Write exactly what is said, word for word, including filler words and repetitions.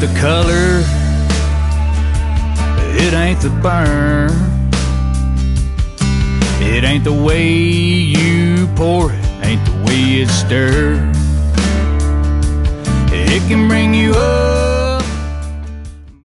the color, it ain't the burn, it ain't the way you pour it, ain't the way it's stirred. It can bring you up